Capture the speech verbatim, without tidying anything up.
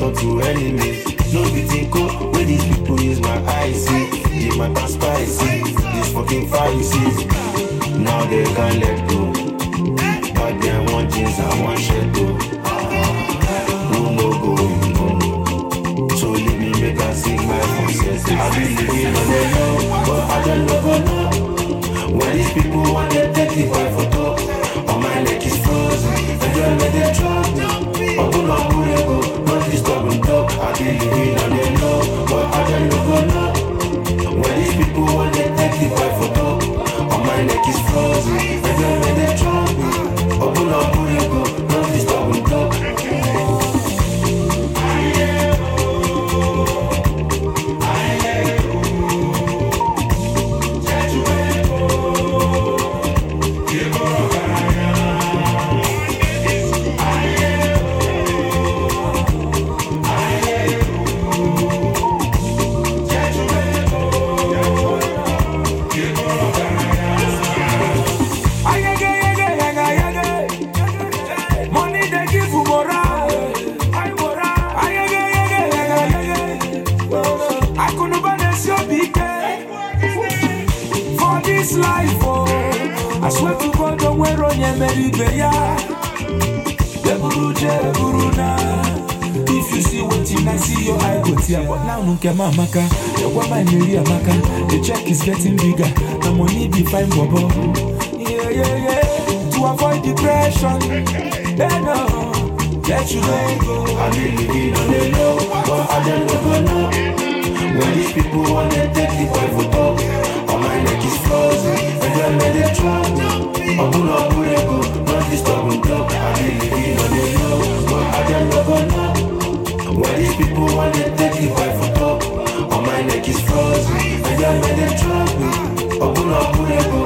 turn to enemies. No be tinko, where these people use my eyes see. The matter spicy, this fucking Pharisees. Now they can't let go. But they want jeans, I want shit too. Who no go, you know. So leave me make I sing my voices. I be living on the low, but I don't know no. When these people want to take the fight for talk, all my neck is frozen. And don't let them drop me. Open up, put it go, not disturb and talk. I be living on the low, but I don't know no. When these people want to take the fight for talk, all my neck is frozen. And don't let them drop me. Open up, put it go, not disturb and talk. Life, oh, I swear to God, don't wear on your merry bear. If you see what you I see your eye go tear. But now no care maka, the woman Mary Amaka. The check is getting bigger, the money be fine bubble. Yeah, yeah, yeah. To avoid depression, then no, let you go. I be living on the low, but I don't ever know. When these people want to take the fight for talk, all my neck is frozen, and don't let them drop me. Open up, put it go, not disturb and talk. I be living on the low, but I don't ever know. When these people want to take the fight for talk, all my neck is frozen, and don't let them drop me. Open up, put it go.